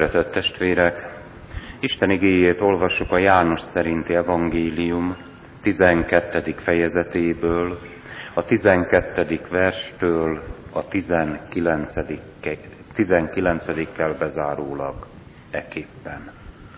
Szeretett testvérek, Isten igéjét olvassuk a János szerinti evangélium 12. fejezetéből, a 12. verstől a 19-kel bezárólag eképpen.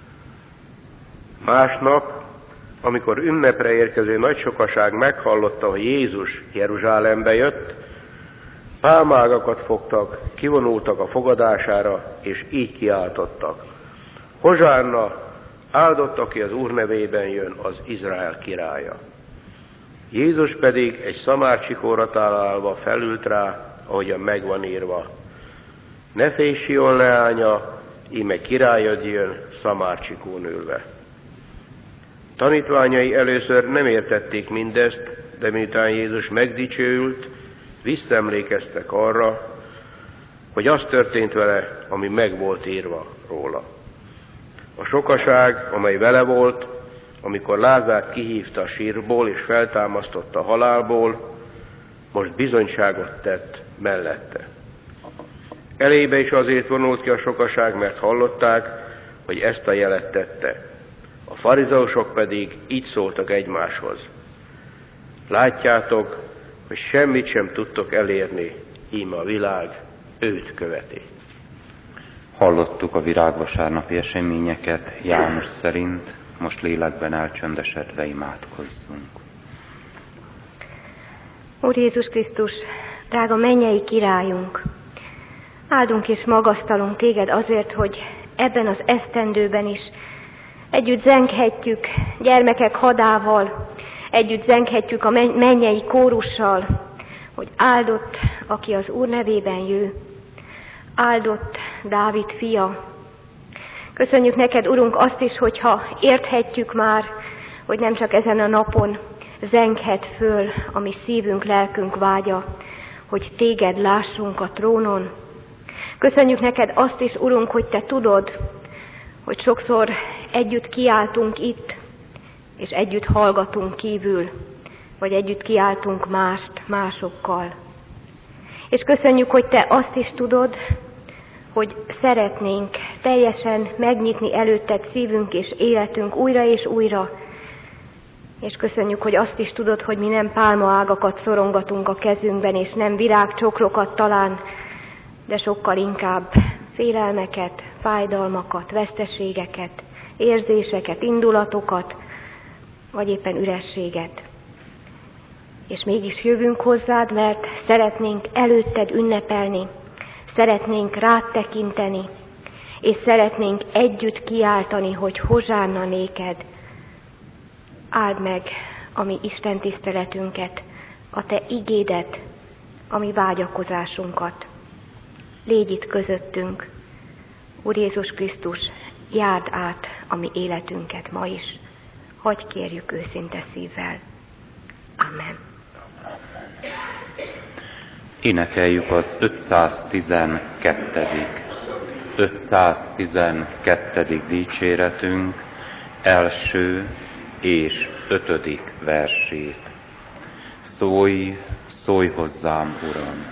Másnap, amikor ünnepre érkező nagy sokaság meghallotta, hogy Jézus Jeruzsálembe jött, pálmaágakat fogtak, kivonultak a fogadására, és így kiáltottak: Hozsánna, áldott, aki az Úr nevében jön, az Izrael királya. Jézus pedig egy szamárcsikóra találva felült rá, ahogyan megvan írva: Ne félj, Sion leánya, íme királyod jön szamárcsikón ülve. Tanítványai először nem értették mindezt, de miután Jézus megdicsőült, visszaemlékeztek arra, hogy az történt vele, ami meg volt írva róla. A sokaság, amely vele volt, amikor Lázárt kihívta a sírból és feltámasztotta a halálból, most bizonyságot tett mellette. Elébe is azért vonult ki a sokaság, mert hallották, hogy ezt a jelet tette. A farizeusok pedig így szóltak egymáshoz: Látjátok, hogy semmit sem tudtok elérni, íme a világ őt követi. Hallottuk a virágvasárnapi eseményeket János szerint, most lélekben elcsöndesedve imádkozzunk. Úr Jézus Krisztus, drága mennyei királyunk, áldunk és magasztalunk téged azért, hogy ebben az esztendőben is együtt zenghetjük gyermekek hadával, együtt zenghetjük a mennyei kórussal, hogy áldott, aki az Úr nevében jő, áldott Dávid fia. Köszönjük neked, Urunk, azt is, hogyha érthetjük már, hogy nem csak ezen a napon zenghet föl a mi szívünk, lelkünk vágya, hogy téged lássunk a trónon. Köszönjük neked azt is, Urunk, hogy te tudod, hogy sokszor együtt kiáltunk itt, és együtt hallgatunk kívül, vagy együtt kiáltunk másokkal. És köszönjük, hogy te azt is tudod, hogy szeretnénk teljesen megnyitni előtted szívünk és életünk újra és újra. És köszönjük, hogy azt is tudod, hogy mi nem pálmaágakat szorongatunk a kezünkben, és nem virágcsokrokat talán, de sokkal inkább félelmeket, fájdalmakat, veszteségeket, érzéseket, indulatokat, vagy éppen ürességet. És mégis jövünk hozzád, mert szeretnénk előtted ünnepelni, szeretnénk rád tekinteni, és szeretnénk együtt kiáltani, hogy hozsánna néked. Áld meg a mi Isten tiszteletünket, a te igédet, a mi vágyakozásunkat. Légy itt közöttünk. Úr Jézus Krisztus, járd át a mi életünket ma is. Hadd kérjük őszinte szívvel. Amen. Énekeljük az 512. dicséretünk első és 5. versét. Szólj, szólj hozzám, Uram!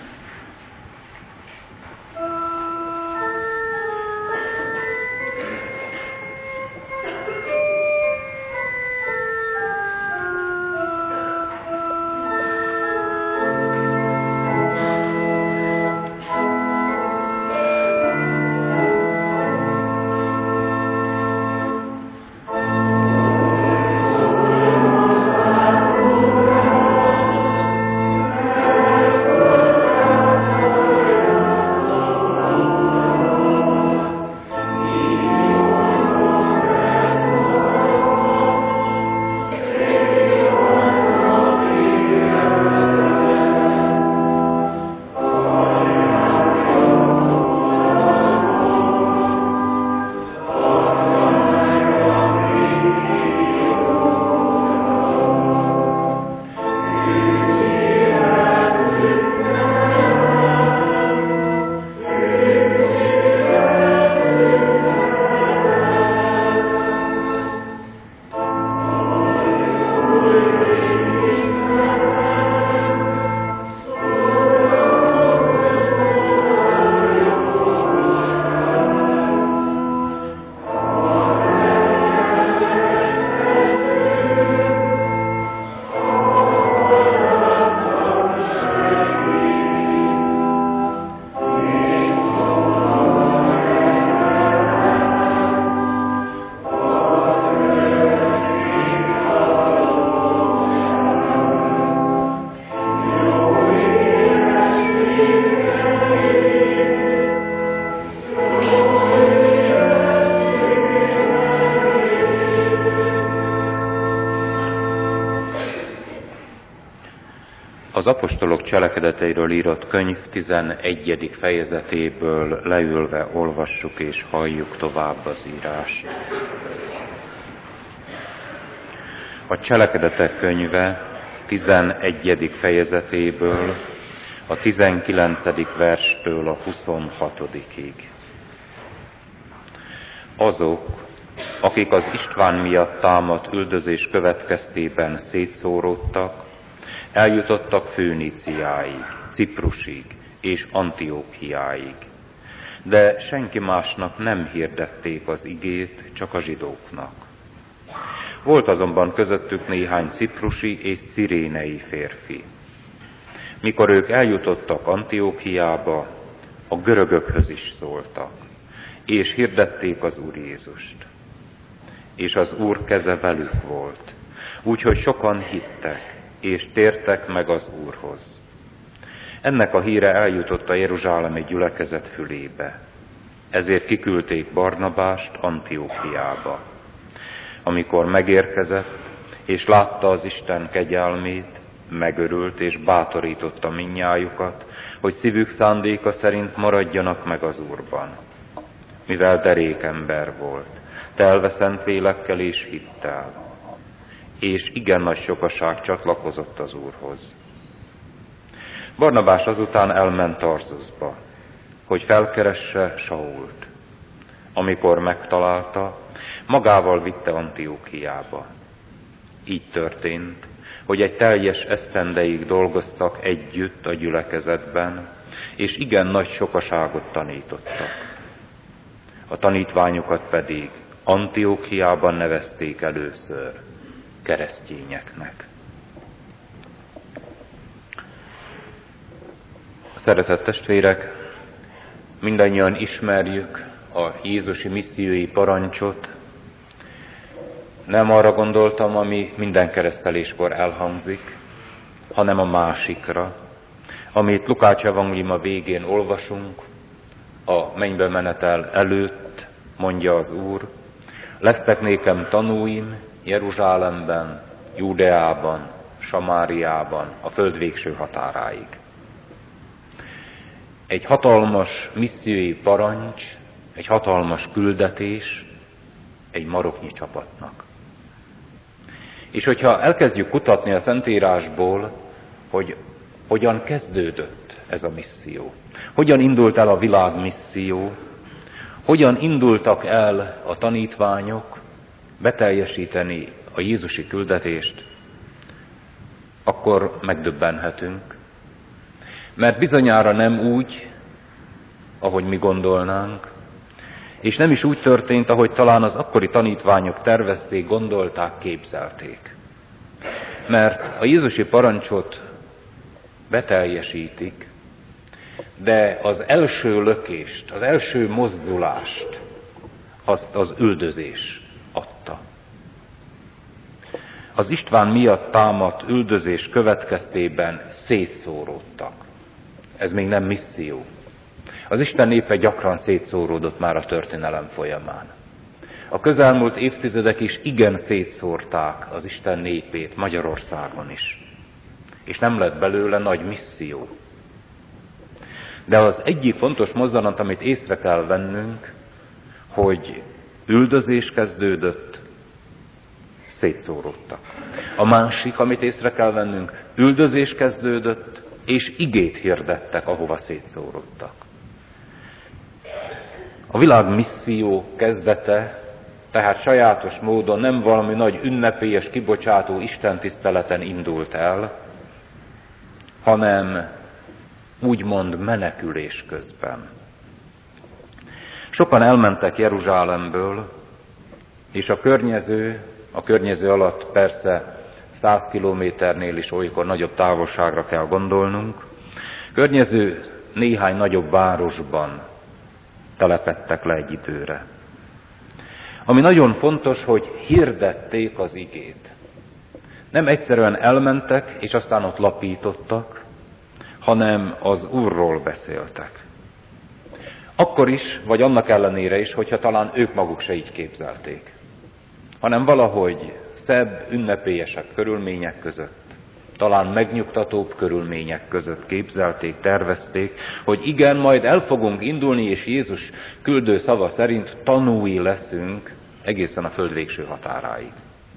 Az apostolok cselekedeteiről írott könyv 11. fejezetéből leülve olvassuk és halljuk tovább az írást. A cselekedetek könyve 11. fejezetéből a 19. verstől a 26-ig. Azok, akik az István miatt támadt üldözés következtében szétszóródtak, eljutottak Főníciáig, Ciprusig és Antiókiáig, de senki másnak nem hirdették az igét, csak a zsidóknak. Volt azonban közöttük néhány ciprusi és cirénei férfi. Mikor ők eljutottak Antiókiába, a görögökhöz is szóltak, és hirdették az Úr Jézust. És az Úr keze velük volt, úgyhogy sokan hittek, és tértek meg az Úrhoz. Ennek a híre eljutott a jeruzsálemi gyülekezet fülébe. Ezért kiküldték Barnabást Antiókiába. Amikor megérkezett, és látta az Isten kegyelmét, megörült és bátorította mindnyájukat, hogy szívük szándéka szerint maradjanak meg az Úrban. Mivel derék ember volt, telve szent lélekkel és hittel, és igen nagy sokaság csatlakozott az Úrhoz. Barnabás azután elment Tarzuszba, hogy felkeresse Sault. Amikor megtalálta, magával vitte Antiókiába. Így történt, hogy egy teljes esztendeig dolgoztak együtt a gyülekezetben, és igen nagy sokaságot tanítottak. A tanítványokat pedig Antiókiában nevezték először keresztényeknek. Szeretett testvérek, mindannyian ismerjük a jézusi missziói parancsot. Nem arra gondoltam, ami minden kereszteléskor elhangzik, hanem a másikra, amit Lukács evangéliuma végén olvasunk, a mennybe menetel előtt mondja az Úr: lesztek nékem tanúim Jeruzsálemben, Júdeában, Samáriában, a föld végső határáig. Egy hatalmas missziói parancs, egy hatalmas küldetés egy maroknyi csapatnak. És hogyha elkezdjük kutatni a Szentírásból, hogy hogyan kezdődött ez a misszió, hogyan indult el a világmisszió, hogyan indultak el a tanítványok beteljesíteni a jézusi küldetést, akkor megdöbbenhetünk. Mert bizonyára nem úgy, ahogy mi gondolnánk, és nem is úgy történt, ahogy talán az akkori tanítványok tervezték, gondolták, képzelték. Mert a jézusi parancsot beteljesítik, de az első lökést, az első mozdulást azt az üldözés adta. Az István miatt támadt üldözés következtében szétszóródtak. Ez még nem misszió. Az Isten népe gyakran szétszóródott már a történelem folyamán. A közelmúlt évtizedek is igen szétszórták az Isten népét Magyarországon is. És nem lett belőle nagy misszió. De az egyik fontos mozzanat, amit észre kell vennünk, hogy üldözés kezdődött, szétszóródtak. A másik, amit észre kell vennünk, üldözés kezdődött, és igét hirdettek, ahova szétszóródtak. A világ misszió kezdete, tehát sajátos módon nem valami nagy ünnepélyes, kibocsátó istentiszteleten indult el, hanem úgymond menekülés közben. Sokan elmentek Jeruzsálemből, és a környező alatt persze 100 kilométernél is olykor nagyobb távolságra kell gondolnunk, környező néhány nagyobb városban telepedtek le egy időre. Ami nagyon fontos, hogy hirdették az igét. Nem egyszerűen elmentek, és aztán ott lapítottak, hanem az Úrról beszéltek. Akkor is, vagy annak ellenére is, hogyha talán ők maguk se így képzelték, hanem valahogy szebb, ünnepélyesebb körülmények között talán megnyugtatóbb körülmények között képzelték, tervezték, hogy igen, majd el fogunk indulni, és Jézus küldő szava szerint tanúi leszünk egészen a föld végső határáig.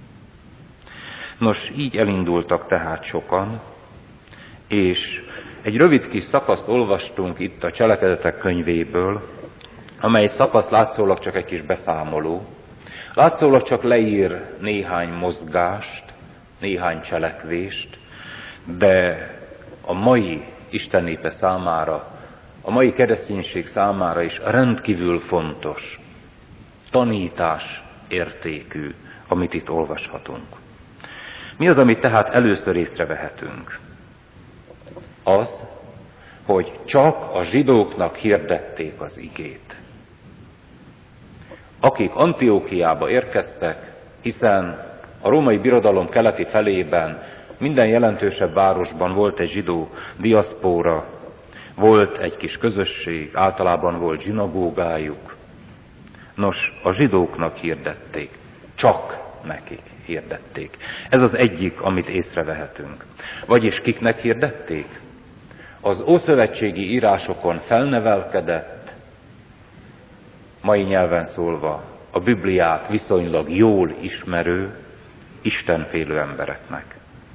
Nos, így elindultak tehát sokan, és egy rövid kis szakaszt olvastunk itt a Cselekedetek könyvéből, amely szakasz látszólag csak egy kis beszámoló, látszólag csak leír néhány mozgást, néhány cselekvést, de a mai Isten népe számára, a mai kereszténység számára is rendkívül fontos, tanítás értékű, amit itt olvashatunk. Mi az, amit tehát először észrevehetünk? Az, hogy csak a zsidóknak hirdették az igét. Akik Antiókiába érkeztek, hiszen a római birodalom keleti felében minden jelentősebb városban volt egy zsidó diaszpóra, volt egy kis közösség, általában volt zsinagógájuk. Nos, a zsidóknak hirdették, csak nekik hirdették. Ez az egyik, amit észrevehetünk. Vagyis kiknek hirdették? Az ószövetségi írásokon felnevelkedett, mai nyelven szólva, a Bibliát viszonylag jól ismerő, istenfélő embereknek.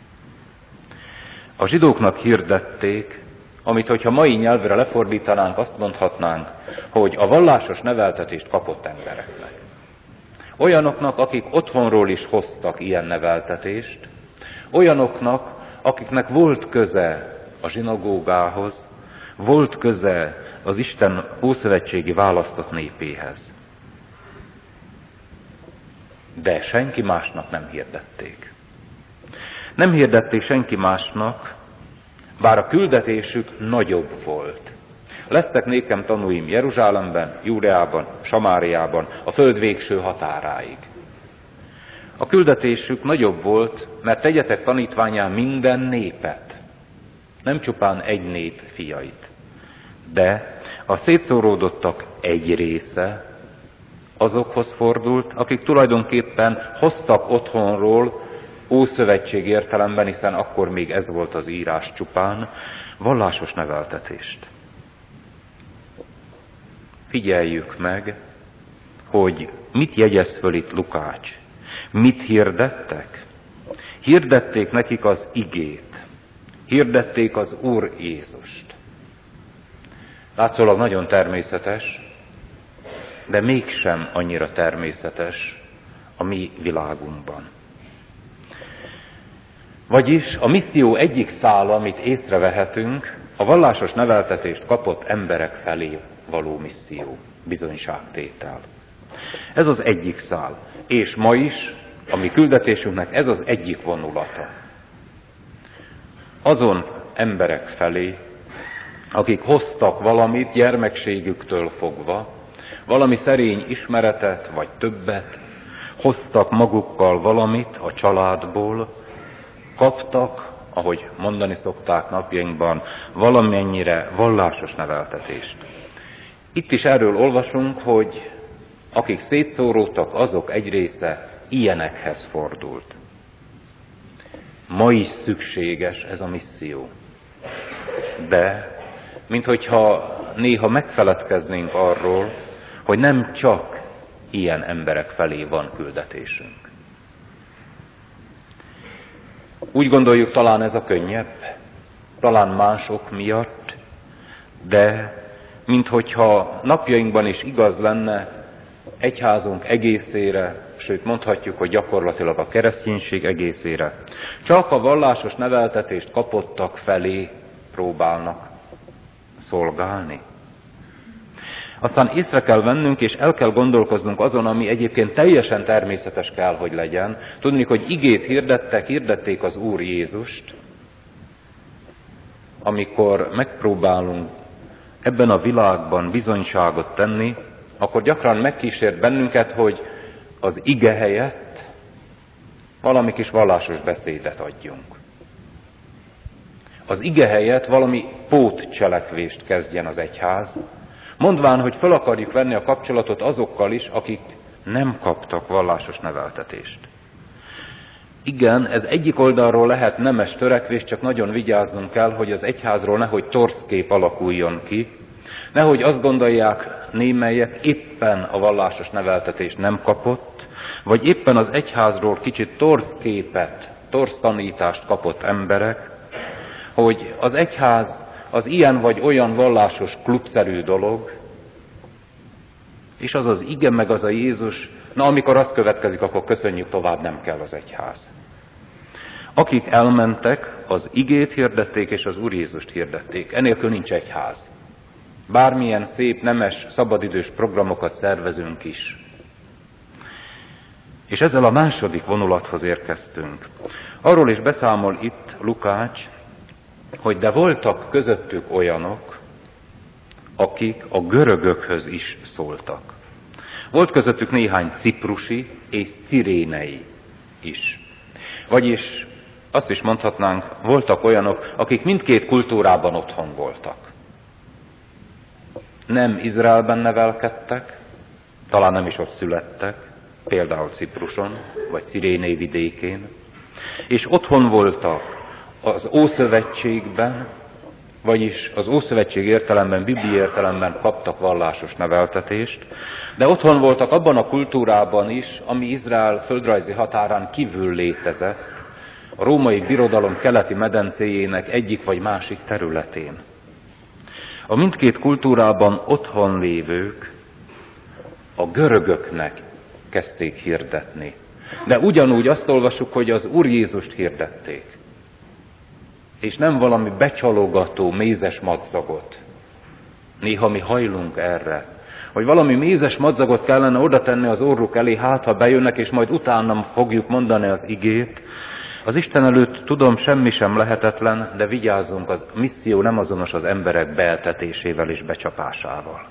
A zsidóknak hirdették, amit, hogyha mai nyelvre lefordítanánk, azt mondhatnánk, hogy a vallásos neveltetést kapott embereknek. Olyanoknak, akik otthonról is hoztak ilyen neveltetést, olyanoknak, akiknek volt köze a zsinagógához, volt köze az Isten ószövetségi választott népéhez. De senki másnak nem hirdették. Nem hirdették senki másnak, bár a küldetésük nagyobb volt. Lesztek nékem tanúim Jeruzsálemben, Júdeában, Samáriában, a föld végső határáig. A küldetésük nagyobb volt, mert tegyetek tanítvánnyá minden népet, nem csupán egy nép fiait. De a szétszóródottak egy része azokhoz fordult, akik tulajdonképpen hoztak otthonról, ószövetség értelemben, hiszen akkor még ez volt az írás csupán, vallásos neveltetést. Figyeljük meg, hogy mit jegyez föl itt Lukács. Mit hirdettek? Hirdették nekik az igét. Hirdették az Úr Jézust. Látszólag nagyon természetes, de mégsem annyira természetes a mi világunkban. Vagyis a misszió egyik szála, amit észrevehetünk, a vallásos neveltetést kapott emberek felé való misszió, bizonyságtétel. Ez az egyik szál. És ma is, a mi küldetésünknek ez az egyik vonulata. Azon emberek felé, akik hoztak valamit gyermekségüktől fogva, valami szerény ismeretet, vagy többet, hoztak magukkal valamit a családból, kaptak, ahogy mondani szokták napjainkban, valamennyire vallásos neveltetést. Itt is erről olvasunk, hogy akik szétszóródtak, azok egy része ilyenekhez fordult. Ma is szükséges ez a misszió. De, minthogyha néha megfeledkeznénk arról, hogy nem csak ilyen emberek felé van küldetésünk. Úgy gondoljuk, talán ez a könnyebb, talán mások miatt, de minthogyha napjainkban is igaz lenne egyházunk egészére, sőt mondhatjuk, hogy gyakorlatilag a kereszténység egészére, csak a vallásos neveltetést kapottak felé próbálnak szolgálni. Aztán észre kell vennünk, és el kell gondolkoznunk azon, ami egyébként teljesen természetes kell, hogy legyen. Tudni, hogy igét hirdették az Úr Jézust, amikor megpróbálunk ebben a világban bizonyságot tenni, akkor gyakran megkísért bennünket, hogy az ige helyett valami kis vallásos beszédet adjunk. Az ige helyett valami pótcselekvést kezdjen az egyház, mondván, hogy fel akarjuk venni a kapcsolatot azokkal is, akik nem kaptak vallásos neveltetést. Igen, ez egyik oldalról lehet nemes törekvés, csak nagyon vigyáznunk kell, hogy az egyházról nehogy torszkép alakuljon ki, nehogy azt gondolják némelyek, éppen a vallásos neveltetést nem kapott, vagy éppen az egyházról kicsit torszképet, torsz tanítást kapott emberek, hogy az egyház az ilyen vagy olyan vallásos klubszerű dolog, és az az ige meg az a Jézus, na amikor az következik, akkor köszönjük tovább, nem kell az egyház. Akik elmentek, az igét hirdették, és az Úr Jézust hirdették. Enélkül nincs egyház. Bármilyen szép, nemes, szabadidős programokat szervezünk is. És ezzel a második vonulathoz érkeztünk. Arról is beszámol itt Lukács, hogy de voltak közöttük olyanok, akik a görögökhöz is szóltak. Volt közöttük néhány ciprusi és cirénei is. Vagyis azt is mondhatnánk, voltak olyanok, akik mindkét kultúrában otthon voltak. Nem Izraelben nevelkedtek, talán nem is ott születtek, például Cipruson, vagy Ciréné vidékén, és otthon voltak az Ószövetségben, vagyis az Ószövetség értelemben, bibliai értelemben kaptak vallásos neveltetést, de otthon voltak abban a kultúrában is, ami Izrael földrajzi határán kívül létezett, a római birodalom keleti medencéjének egyik vagy másik területén. A mindkét kultúrában otthon lévők a görögöknek kezdték hirdetni. De ugyanúgy azt olvassuk, hogy az Úr Jézust hirdették. És nem valami becsalogató, mézes madzagot. Néha mi hajlunk erre, hogy valami mézes madzagot kellene oda tenni az orruk elé, hát ha bejönnek, és majd utána fogjuk mondani az igét. Az Isten előtt tudom, semmi sem lehetetlen, de vigyázzunk, az misszió nem azonos az emberek beeltetésével és becsapásával.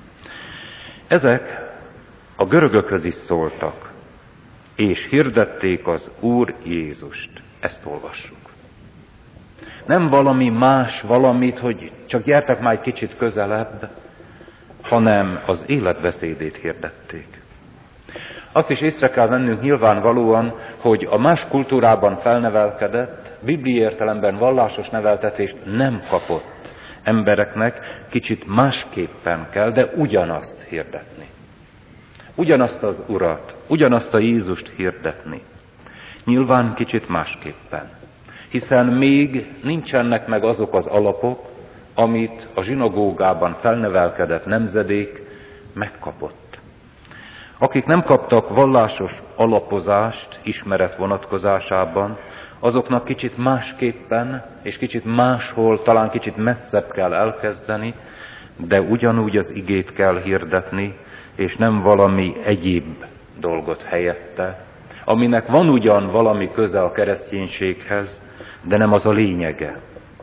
Ezek a görögökhöz is szóltak, és hirdették az Úr Jézust. Ezt olvassuk. Nem valami más valamit, hogy csak gyertek már egy kicsit közelebb, hanem az életbeszédét hirdették. Azt is észre kell vennünk nyilvánvalóan, hogy a más kultúrában felnevelkedett, bibliai értelemben vallásos neveltetést nem kapott embereknek kicsit másképpen kell, de ugyanazt hirdetni. Ugyanazt az Urat, ugyanazt a Jézust hirdetni. Nyilván kicsit másképpen. Hiszen még nincsenek meg azok az alapok, amit a zsinagógában felnevelkedett nemzedék megkapott. Akik nem kaptak vallásos alapozást ismeret vonatkozásában, azoknak kicsit másképpen és kicsit máshol, talán kicsit messzebb kell elkezdeni, de ugyanúgy az igét kell hirdetni, és nem valami egyéb dolgot helyette, aminek van ugyan valami köze a kereszténységhez, de nem az a lényege.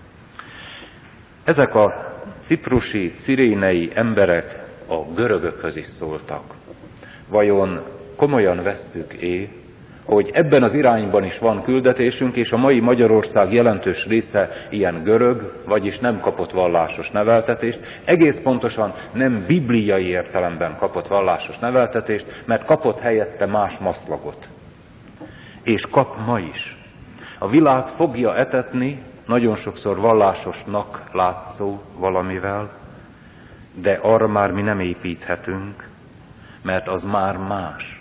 Ezek a ciprusi, cirénei emberek a görögökhöz is szóltak. Vajon komolyan vesszük-e, hogy ebben az irányban is van küldetésünk, és a mai Magyarország jelentős része ilyen görög, vagyis nem kapott vallásos neveltetést, egész pontosan nem bibliai értelemben kapott vallásos neveltetést, mert kapott helyette más maszlagot. És kap ma is. A világ fogja etetni, nagyon sokszor vallásosnak látszó valamivel, de arra már mi nem építhetünk, mert az már más.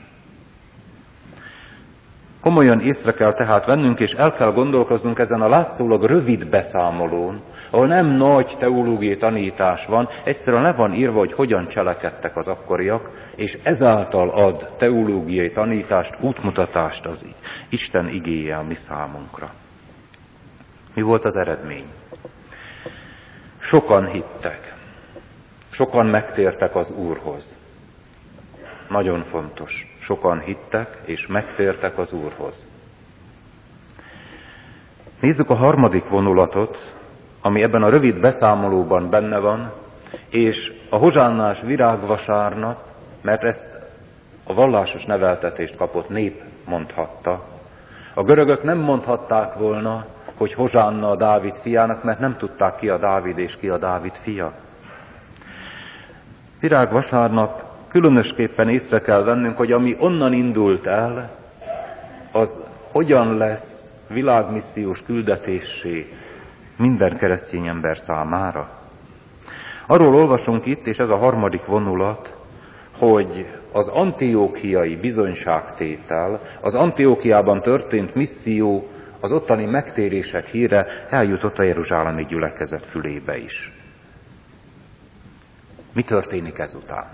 Komolyan észre kell tehát vennünk, és el kell gondolkoznunk ezen a látszólag rövid beszámolón, ahol nem nagy teológiai tanítás van, egyszerűen le van írva, hogy hogyan cselekedtek az akkoriak, és ezáltal ad teológiai tanítást, útmutatást az Isten igéje a mi számunkra. Mi volt az eredmény? Sokan hittek, sokan megtértek az Úrhoz. Nagyon fontos. Sokan hittek, és megtértek az Úrhoz. Nézzük a harmadik vonulatot, ami ebben a rövid beszámolóban benne van, és a hozsánnás virágvasárnap, mert ezt a vallásos neveltetést kapott nép mondhatta. A görögök nem mondhatták volna, hogy hozsánna a Dávid fiának, mert nem tudták ki a Dávid és ki a Dávid fia. Virágvasárnap különösképpen észre kell vennünk, hogy ami onnan indult el, az hogyan lesz világmissziós küldetésé minden keresztény ember számára. Arról olvasunk itt, és ez a harmadik vonulat, hogy az antiókiai bizonyságtétel, az Antiókiában történt misszió, az ottani megtérések híre eljutott a jeruzsálemi gyülekezet fülébe is. Mi történik ezután?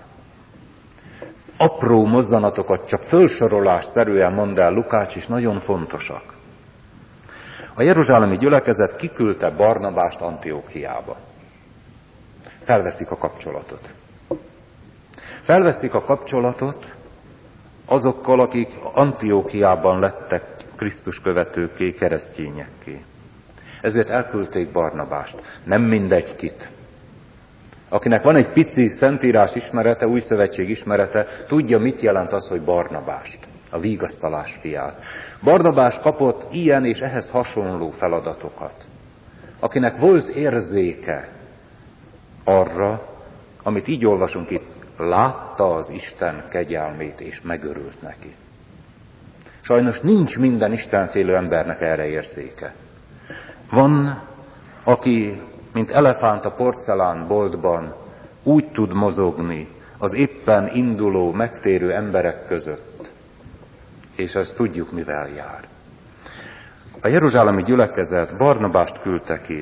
Apró mozzanatokat csak fölsorolásszerűen mond el Lukács, és nagyon fontosak. A jeruzsálemi gyülekezet kiküldte Barnabást Antiókiába. Felveszik a kapcsolatot. Felveszik a kapcsolatot azokkal, akik Antiókiában lettek Krisztus követőké, keresztényekké. Ezért elküldték Barnabást. Nem mindegy kit. Akinek van egy pici szentírás ismerete, új szövetség ismerete, tudja, mit jelent az, hogy Barnabást, a vigasztalás fiát. Barnabás kapott ilyen és ehhez hasonló feladatokat. Akinek volt érzéke arra, amit így olvasunk itt, látta az Isten kegyelmét és megörült neki. Sajnos nincs minden istenfélő embernek erre érzéke. Van, aki, mint elefánt a porcelánboltban, úgy tud mozogni az éppen induló, megtérő emberek között, és ezt tudjuk, mivel jár. A jeruzsálemi gyülekezet Barnabást küldte ki.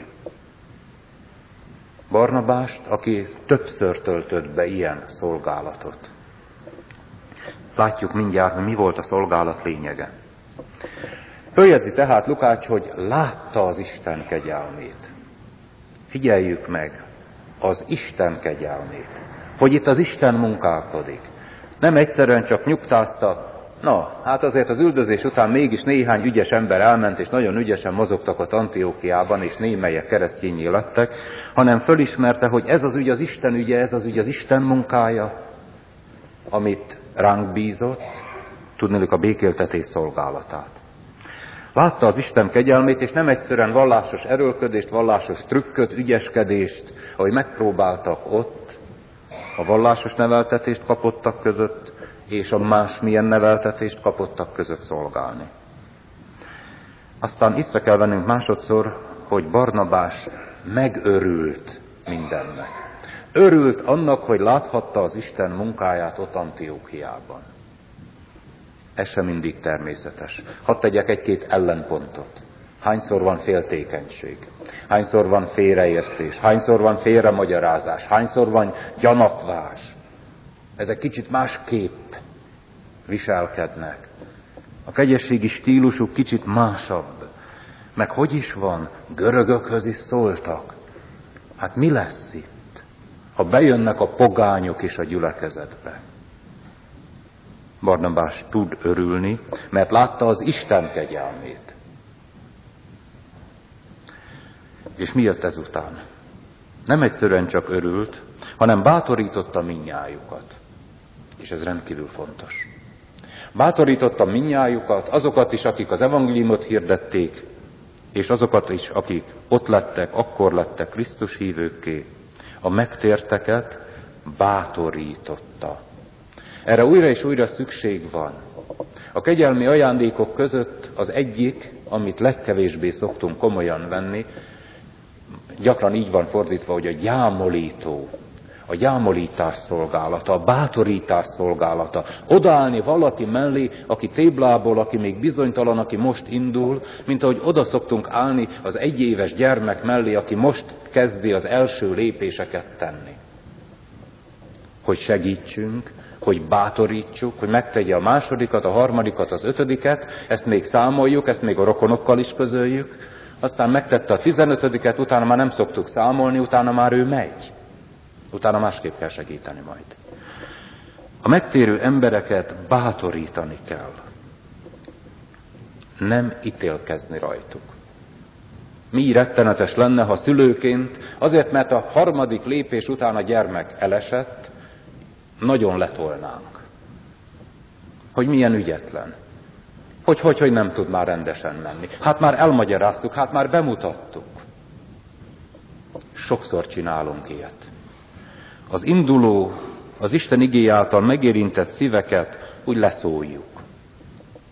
Barnabást, aki többször töltött be ilyen szolgálatot. Látjuk mindjárt, hogy mi volt a szolgálat lényege. Följegyzi tehát Lukács, hogy látta az Isten kegyelmét. Figyeljük meg az Isten kegyelmét, hogy itt az Isten munkálkodik. Nem egyszerűen csak nyugtázta, hát azért az üldözés után mégis néhány ügyes ember elment, és nagyon ügyesen mozogtak ott Antiókiában, és némelyek keresztényé lettek, hanem fölismerte, hogy ez az ügy az Isten ügye, ez az ügy az Isten munkája, amit ránk bízott, tudniillik a békéltetés szolgálatát. Látta az Isten kegyelmét, és nem egyszerűen vallásos erőlködést, vallásos trükköt, ügyeskedést, ahogy megpróbáltak ott a vallásos neveltetést kapottak között, és a másmilyen neveltetést kapottak között szolgálni. Aztán észre kell vennünk másodszor, hogy Barnabás megörült mindennek. Örült annak, hogy láthatta az Isten munkáját ott Antiókiában. Ez sem mindig természetes. Hadd tegyek egy-két ellenpontot. Hányszor van féltékenység? Hányszor van félreértés? Hányszor van félremagyarázás? Hányszor van gyanakvás? Ezek kicsit másképp viselkednek. A kegyességi stílusuk kicsit másabb. Meg hogy is van? Görögökhöz is szóltak. Hát mi lesz itt, ha bejönnek a pogányok is a gyülekezetbe? Barnabás tud örülni, mert látta az Isten kegyelmét. És mi jött ezután? Nem egyszerűen csak örült, hanem bátorította mindnyájukat. És ez rendkívül fontos. Bátorította mindnyájukat, azokat is, akik az evangéliumot hirdették, és azokat is, akik ott lettek, akkor lettek Krisztus hívőkké, a megtérteket bátorította. Erre újra és újra szükség van. A kegyelmi ajándékok között az egyik, amit legkevésbé szoktunk komolyan venni, gyakran így van fordítva, hogy a gyámolító, a gyámolítás szolgálata, a bátorítás szolgálata. Odaállni valaki mellé, aki téblából, aki még bizonytalan, aki most indul, mint ahogy oda szoktunk állni az egyéves gyermek mellé, aki most kezdi az első lépéseket tenni. Hogy segítsünk, hogy bátorítsuk, hogy megtegye a másodikat, a harmadikat, az ötödiket, ezt még számoljuk, ezt még a rokonokkal is közöljük, aztán megtette a 15-et, utána már nem szoktuk számolni, utána már ő megy. Utána másképp kell segíteni majd. A megtérő embereket bátorítani kell. Nem ítélkezni rajtuk. Mi rettenetes lenne, ha szülőként, azért mert a harmadik lépés után a gyermek elesett, nagyon letolnánk. Hogy milyen ügyetlen. Hogy nem tud már rendesen menni. Hát már elmagyaráztuk, hát már bemutattuk. Sokszor csinálunk ilyet. Az induló, az Isten igéje által megérintett szíveket úgy leszóljuk.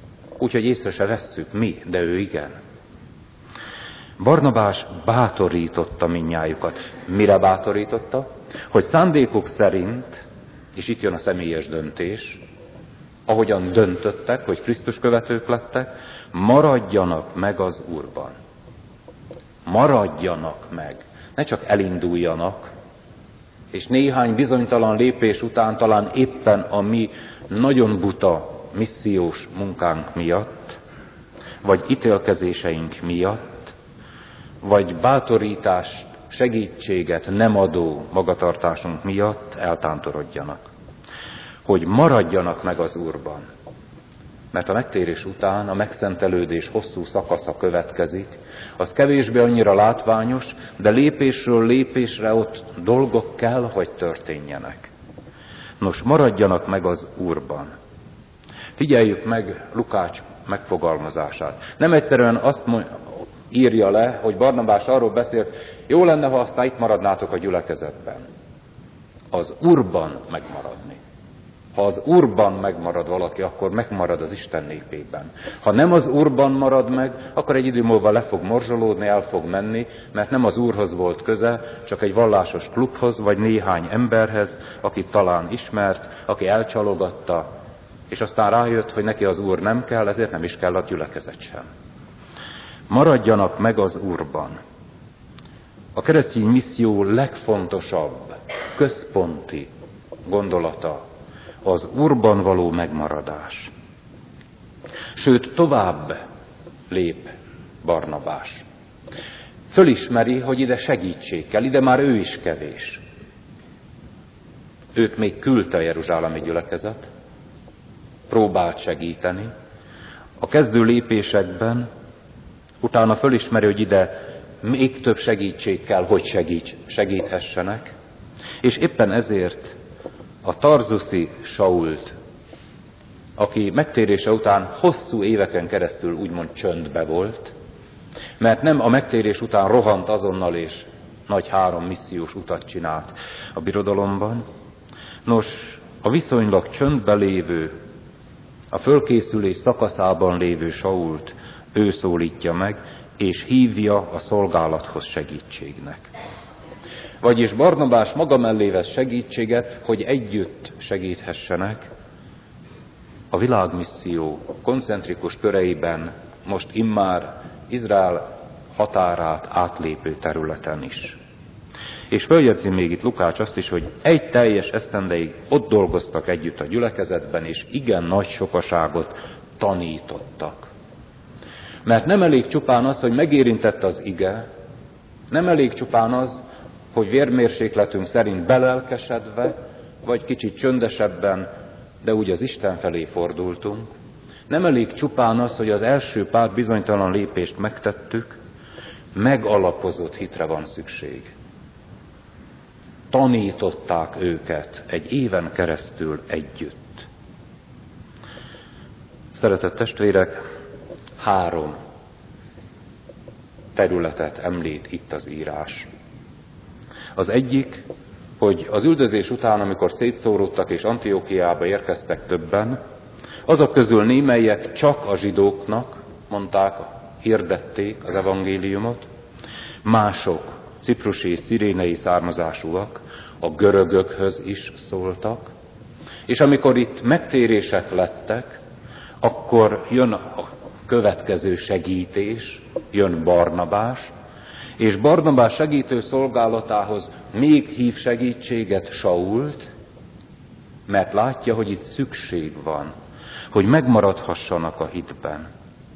úgyhogy észre se vesszük mi, de ő igen. Barnabás bátorította mindnyájukat. Mire bátorította? Hogy szándékuk szerint, és itt jön a személyes döntés, ahogyan döntöttek, hogy Krisztus követők lettek, maradjanak meg az Úrban. Maradjanak meg. Ne csak elinduljanak, és néhány bizonytalan lépés után talán éppen a mi nagyon buta missziós munkánk miatt, vagy ítélkezéseink miatt, vagy bátorítás, segítséget nem adó magatartásunk miatt eltántorodjanak. Hogy maradjanak meg az Úrban. Mert a megtérés után a megszentelődés hosszú szakasza következik, az kevésbé annyira látványos, de lépésről lépésre ott dolgok kell, hogy történjenek. Nos, maradjanak meg az Úrban. Figyeljük meg Lukács megfogalmazását. Nem egyszerűen azt írja le, hogy Barnabás arról beszélt, jó lenne, ha aztán itt maradnátok a gyülekezetben. Az Úrban megmaradni. Ha az Úrban megmarad valaki, akkor megmarad az Isten népében. Ha nem az Úrban marad meg, akkor egy idő múlva le fog morzsolódni, el fog menni, mert nem az Úrhoz volt köze, csak egy vallásos klubhoz, vagy néhány emberhez, akit talán ismert, aki elcsalogatta, és aztán rájött, hogy neki az Úr nem kell, ezért nem is kell a gyülekezet sem. Maradjanak meg az Úrban. A keresztény misszió legfontosabb, központi gondolata az Úrban való megmaradás. Sőt, tovább lép Barnabás. Fölismeri, hogy ide segítség kell, ide már ő is kevés. Őt még küldte a jeruzsálemi gyülekezet, próbált segíteni. A kezdő lépésekben utána fölismeri, hogy ide még több segítség kell, hogy segíthessenek, és éppen ezért a tarzuszi Sault, aki megtérése után hosszú éveken keresztül úgymond csöndbe volt, mert nem a megtérés után rohant azonnal és nagy 3 missziós utat csinált a birodalomban. Nos, a viszonylag csöndbe lévő, a fölkészülés szakaszában lévő Sault ő szólítja meg, és hívja a szolgálathoz segítségnek. Vagyis Barnabás maga mellé vesz segítséget, hogy együtt segíthessenek a világmisszió koncentrikus köreiben, most immár Izrael határát átlépő területen is. És följegyzi még itt Lukács azt is, hogy egy teljes esztendeig ott dolgoztak együtt a gyülekezetben, és igen nagy sokaságot tanítottak. Mert nem elég csupán az, hogy megérintett az ige, nem elég csupán az, hogy vérmérsékletünk szerint belelkesedve, vagy kicsit csöndesebben, de úgy az Isten felé fordultunk. Nem elég csupán az, hogy az első pár bizonytalan lépést megtettük, megalapozott hitre van szükség. Tanították őket egy éven keresztül együtt. Szeretett testvérek, 3 területet említ itt az írás. Az egyik, hogy az üldözés után, amikor szétszóródtak és Antiochiába érkeztek többen, azok közül némelyek csak a zsidóknak mondták, hirdették az evangéliumot, mások ciprusi és szirénei származásúak, a görögökhöz is szóltak, és amikor itt megtérések lettek, akkor jön a következő segítés, jön Barnabás, és Barnabás segítő szolgálatához még hív segítséget Sault, mert látja, hogy itt szükség van, hogy megmaradhassanak a hitben.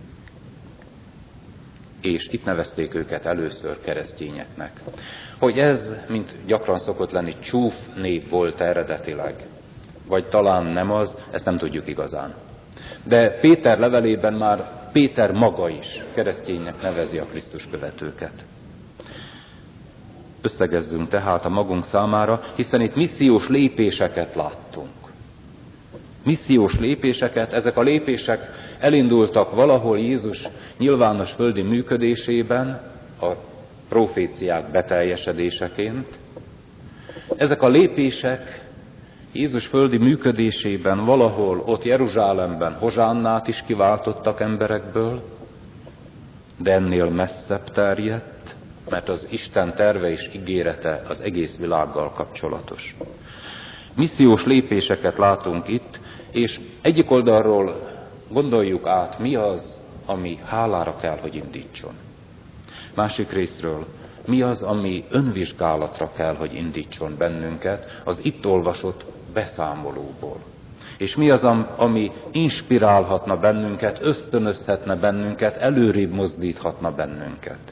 És itt nevezték őket először keresztényeknek. Hogy ez, mint gyakran szokott lenni, csúf név volt eredetileg, vagy talán nem az, ezt nem tudjuk igazán. De Péter levelében már Péter maga is kereszténynek nevezi a Krisztus követőket. Összegezzünk tehát a magunk számára, hiszen itt missziós lépéseket láttunk. Missziós lépéseket, ezek a lépések elindultak valahol Jézus nyilvános földi működésében, a proféciák beteljesedéseként. Ezek a lépések Jézus földi működésében valahol ott Jeruzsálemben hozsánnát is kiváltottak emberekből, de ennél messzebb terjedt, mert az Isten terve és ígérete az egész világgal kapcsolatos. Missziós lépéseket látunk itt, és egyik oldalról gondoljuk át, mi az, ami hálára kell, hogy indítson. Másik részről, mi az, ami önvizsgálatra kell, hogy indítson bennünket az itt olvasott beszámolóból. És mi az, ami inspirálhatna bennünket, ösztönözhetne bennünket, előrébb mozdíthatna bennünket.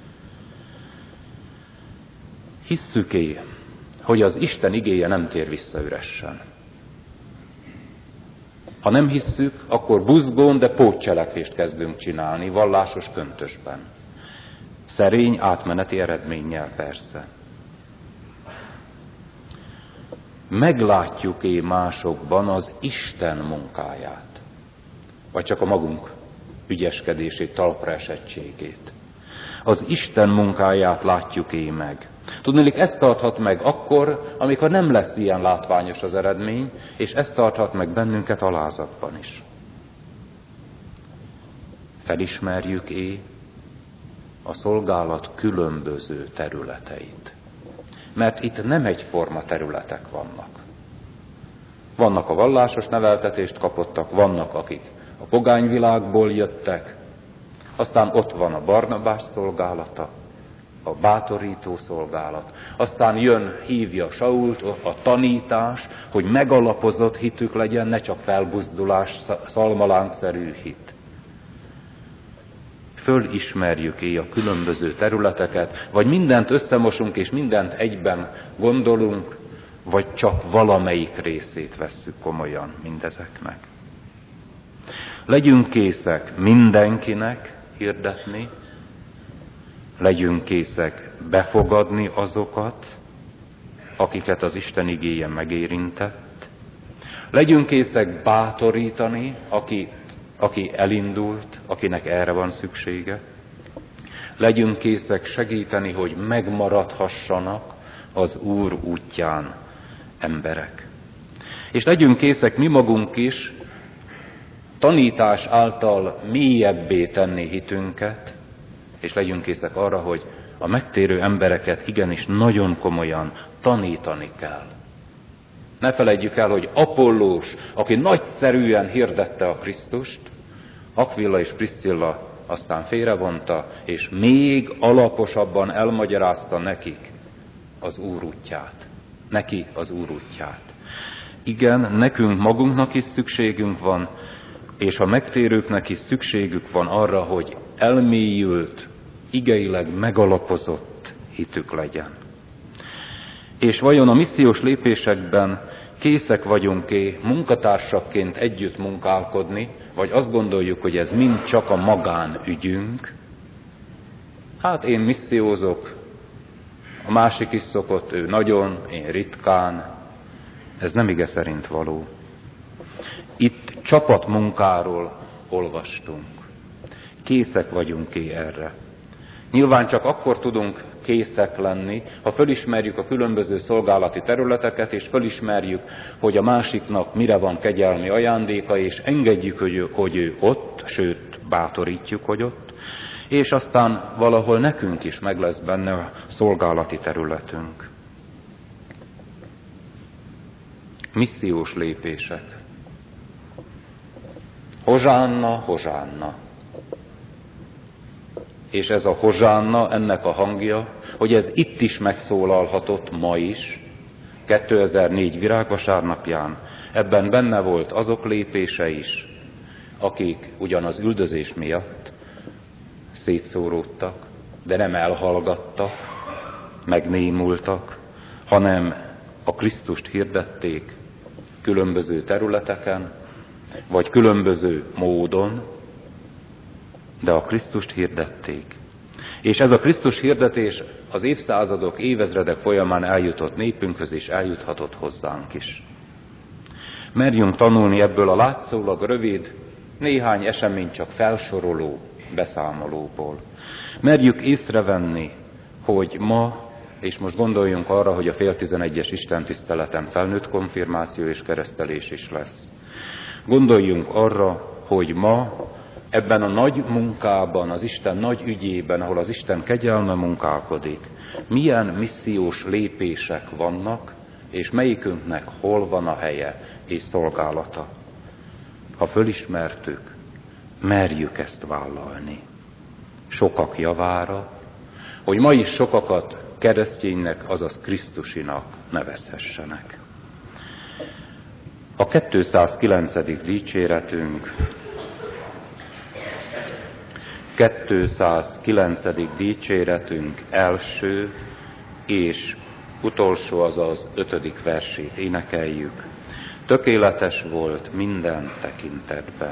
Hisszük-e, hogy az Isten igéje nem tér vissza üresen? Ha nem hisszük, akkor buzgón, de pótcselekvést kezdünk csinálni, vallásos köntösben. Szerény átmeneti eredménnyel persze. Meglátjuk-e másokban az Isten munkáját? Vagy csak a magunk ügyeskedését, talpraesettségét? Az Isten munkáját látjuk-e meg? Tudniillik, ez tarthat meg akkor, amikor nem lesz ilyen látványos az eredmény, és ez tarthat meg bennünket alázatban is. Felismerjük-e a szolgálat különböző területeit? Mert itt nem egyforma területek vannak. Vannak a vallásos neveltetést kapottak, vannak akik a pogányvilágból jöttek, aztán ott van a Barnabás szolgálata, a bátorító szolgálat. Aztán hívja Sault a tanítás, hogy megalapozott hitük legyen, ne csak felbuzdulás, szalmalánkszerű hit. Fölismerjük-e a különböző területeket, vagy mindent összemosunk és mindent egyben gondolunk, vagy csak valamelyik részét vesszük komolyan mindezeknek. Legyünk készek mindenkinek hirdetni, legyünk készek befogadni azokat, akiket az Isten igéje megérintett. Legyünk készek bátorítani, aki elindult, akinek erre van szüksége. Legyünk készek segíteni, hogy megmaradhassanak az Úr útján emberek. És legyünk készek mi magunk is tanítás által mélyebbé tenni hitünket, és legyünk készek arra, hogy a megtérő embereket igenis nagyon komolyan tanítani kell. Ne feledjük el, hogy Apollós, aki nagyszerűen hirdette a Krisztust, Akvilla és Priscilla aztán félrevonta, és még alaposabban elmagyarázta nekik az Úr útját. Neki az Úr útját. Igen, nekünk magunknak is szükségünk van, és a megtérőknek is szükségük van arra, hogy elmélyült, igeileg megalapozott hitük legyen. És vajon a missziós lépésekben készek vagyunk-e munkatársakként együtt munkálkodni, vagy azt gondoljuk, hogy ez mind csak a magánügyünk? Hát én missziózok, a másik is szokott, ő nagyon, én ritkán. Ez nem ige szerint való. Itt csapatmunkáról olvastunk. Készek vagyunk-e erre? Nyilván csak akkor tudunk készek lenni, ha fölismerjük a különböző szolgálati területeket, és fölismerjük, hogy a másiknak mire van kegyelmi ajándéka, és engedjük, hogy ő ott, sőt, bátorítjuk, hogy ott, és aztán valahol nekünk is meg lesz benne a szolgálati területünk. Missziós lépések. Hozsánna, hozsánna. És ez a hozsánna, ennek a hangja, hogy ez itt is megszólalhatott ma is, 2004 virágvasárnapján. Ebben benne volt azok lépése is, akik ugyan az üldözés miatt szétszóródtak, de nem elhallgattak, megnémultak, hanem a Krisztust hirdették különböző területeken, vagy különböző módon, de a Krisztust hirdették. És ez a Krisztus hirdetés az évszázadok, évezredek folyamán eljutott népünkhöz, és eljuthatott hozzánk is. Merjünk tanulni ebből a látszólag rövid, néhány esemény csak felsoroló beszámolóból. Merjük észrevenni, hogy ma És most gondoljunk arra, hogy a fél 11-es istentiszteleten felnőtt konfirmáció és keresztelés is lesz. Gondoljunk arra, hogy ma ebben a nagy munkában, az Isten nagy ügyében, ahol az Isten kegyelme munkálkodik, milyen missziós lépések vannak, és melyikünknek hol van a helye és szolgálata. Ha fölismertük, merjük ezt vállalni. Sokak javára, hogy ma is sokakat kereszténynek, azaz Krisztusinak nevezhessenek. A 209. dicséretünk, 209. dicséretünk első és utolsó, azaz 5. versét énekeljük. Tökéletes volt minden tekintetben.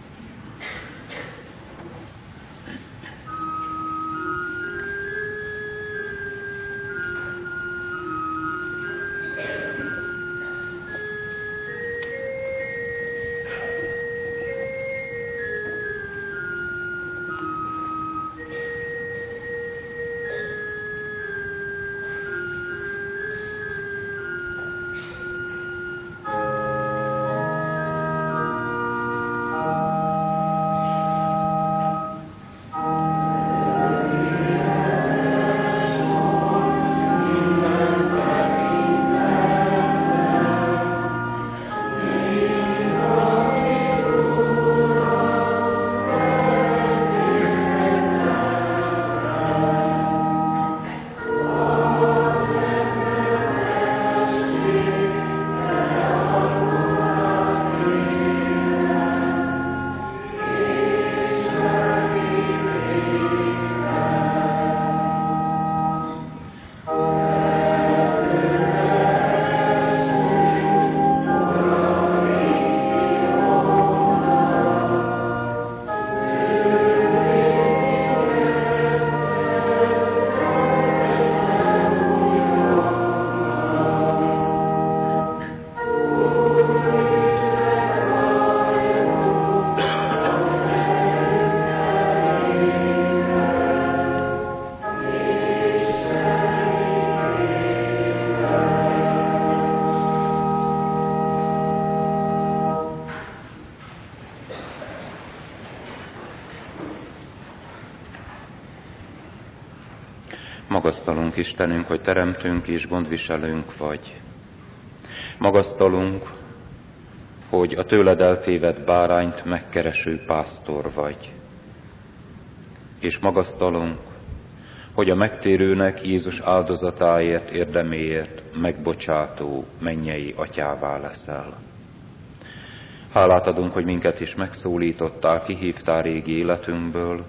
Magasztalunk, Istenünk, hogy teremtünk és gondviselőnk vagy. Magasztalunk, hogy a tőled eltévedt bárányt megkereső pásztor vagy. És magasztalunk, hogy a megtérőnek Jézus áldozatáért, érdeméért megbocsátó mennyei atyává leszel. Hálát adunk, hogy minket is megszólítottál, kihívtál régi életünkből.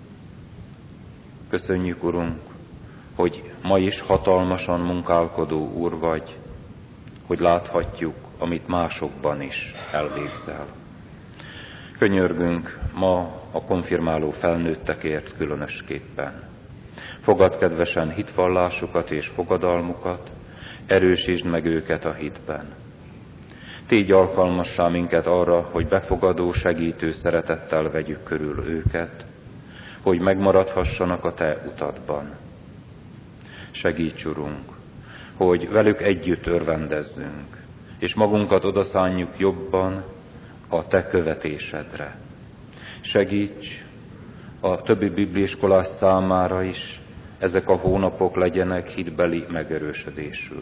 Köszönjük, Urunk, hogy ma is hatalmasan munkálkodó Úr vagy, hogy láthatjuk, amit másokban is elvégzel. Könyörgünk ma a konfirmáló felnőttekért különösképpen. Fogad kedvesen hitvallásukat és fogadalmukat, erősítsd meg őket a hitben. Tégy alkalmassá minket arra, hogy befogadó, segítő szeretettel vegyük körül őket, hogy megmaradhassanak a Te utadban. Segíts, Urunk, hogy velük együtt örvendezzünk, és magunkat odaszánjuk jobban a Te követésedre. Segíts a többi bibliiskolás számára is, ezek a hónapok legyenek hitbeli megerősödésül.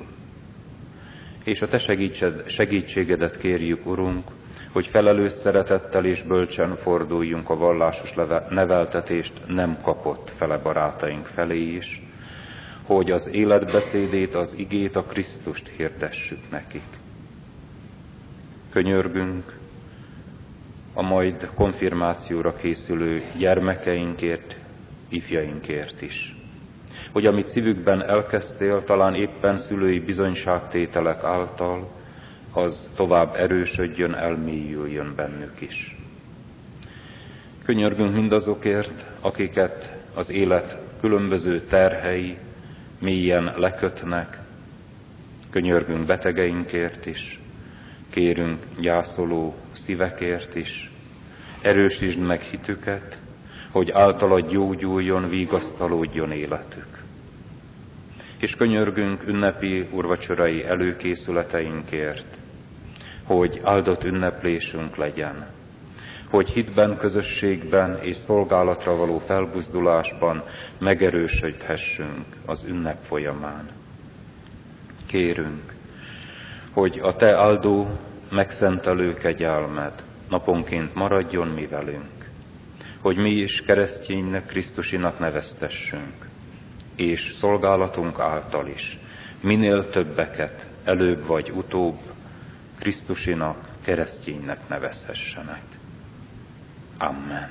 És a Te segítségedet kérjük, Urunk, hogy felelős szeretettel és bölcsen forduljunk a vallásos neveltetést nem kapott fele barátaink felé is, hogy az életbeszédét, az igét, a Krisztust hirdessük nekik. Könyörgünk a majd konfirmációra készülő gyermekeinkért, ifjainkért is. Hogy amit szívükben elkezdtél, talán éppen szülői bizonyságtételek által, az tovább erősödjön, elmélyüljön bennük is. Könyörgünk mindazokért, akiket az élet különböző terhei mélyen lekötnek. Könyörgünk betegeinkért is, kérünk gyászoló szívekért is. Erősítsd meg hitüket, hogy általad gyógyuljon, vigasztalódjon életük. és könyörgünk ünnepi úrvacsorai előkészületeinkért, hogy áldott ünneplésünk legyen, hogy hitben, közösségben és szolgálatra való felbuzdulásban megerősödhessünk az ünnep folyamán. Kérünk, hogy a Te áldó, megszentelő kegyelmed naponként maradjon mi velünk, hogy mi is kereszténynek, Krisztusinak neveztessünk, és szolgálatunk által is minél többeket előbb vagy utóbb Krisztusinak, kereszténynek nevezhessenek. Amen.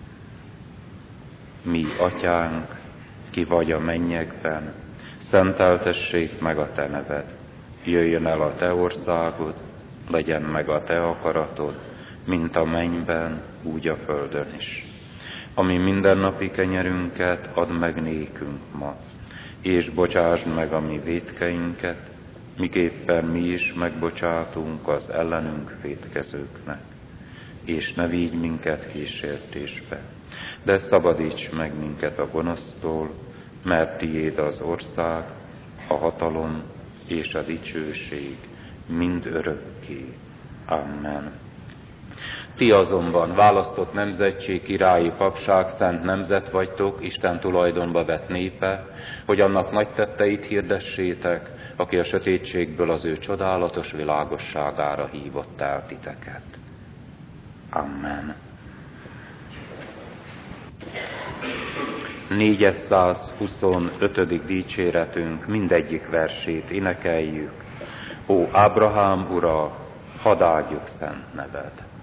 Mi, Atyánk, ki vagy a mennyekben, szenteltessék meg a Te neved, jöjjön el a Te országod, legyen meg a Te akaratod, mint a mennyben, úgy a földön is. Ami mindennapi kenyerünket add meg nékünk ma, és bocsásd meg a mi vétkeinket, miképpen mi is megbocsátunk az ellenünk vétkezőknek. És ne vigy minket kísértésbe, de szabadíts meg minket a gonosztól, mert tiéd az ország, a hatalom és a dicsőség mind örökké. Amen. Ti azonban választott nemzetség, királyi papság, szent nemzet vagytok, Isten tulajdonba vett népe, hogy annak nagy tetteit hirdessétek, aki a sötétségből az ő csodálatos világosságára hívott el titeket. Amen. 425. dicséretünk mindegyik versét énekeljük. Ó, Ábrahám ura, hadd áldjuk szent neved!